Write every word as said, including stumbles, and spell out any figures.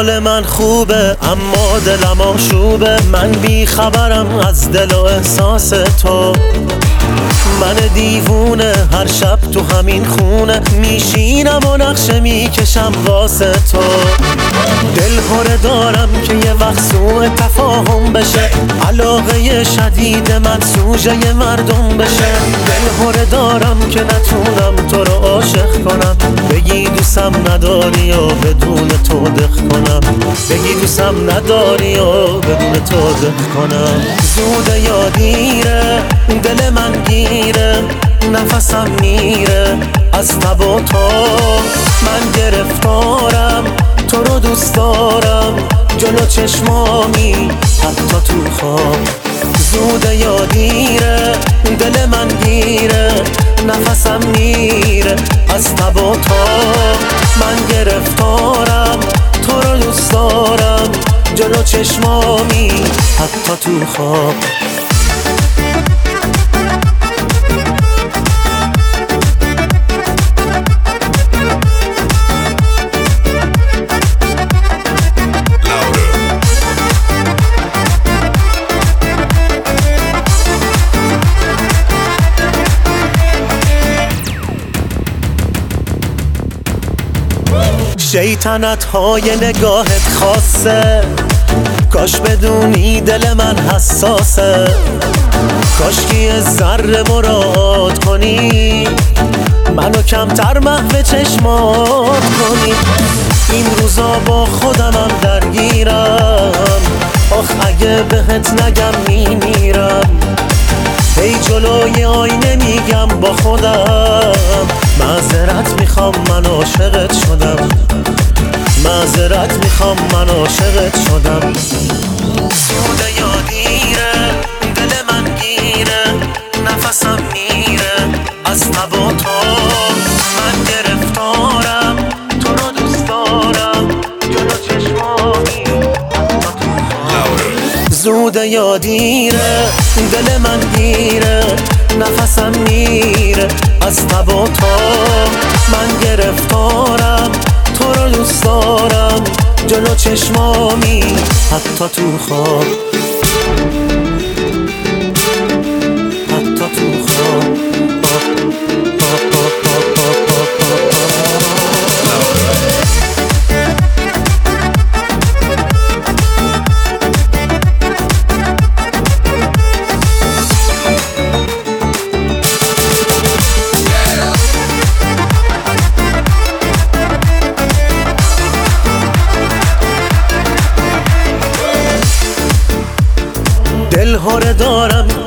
حال من خوبه اما دلم آشوبه. من بی خبرم از دل و احساس تو، من دیوونه هر شب تو همین خونه میشینم و نقشه میکشم واسه تو. دل هره دارم که یه وقت سوء تفاهم بشه، علاقه شدید من سوژه مردم بشه. دل هره دارم که نتونم تو رو عاشق کنم، بگی دوستم نداری و بدون تو دق کنم، بگی دوستم نداری و بدون تو دق کنم. زوده یا دیره دل من گیره، نفسم میره از تب و تو. من گرفتارم تو رو دوست دارم، جلو چشمامی حتی تو خواب. زوده یا دیره دل من گیره، نفسم میره از تب و تو. من گرفتارم تو رو دوست دارم، جلو چشمامی حتی تو خواب. شیطنت های نگاهت خاصه، کاش بدونی دل من حساسه. کاش که یه ذره مراعات کنی، منو کمتر محو چشمات کنی. این روزا با خودمم درگیرم، آخ اگه بهت نگم میمیرم. هی جلوی آینه میگم با خودم، معذرت میخوام من عاشقت شدم، معذرت میخوام من عاشقت شدم. زوده یا دیره دل من گیره، نفسم میره از تب و تو. من گرفتارم تو رو دوست دارم، جلو چشمانی زوده یا دیره دل من گیره، نفسم میره از تب و تو. من گرفتارم تو رو دوست دارم، جلو چشمامی حتی تو خواب، حتی تو خواب. دل هره دارم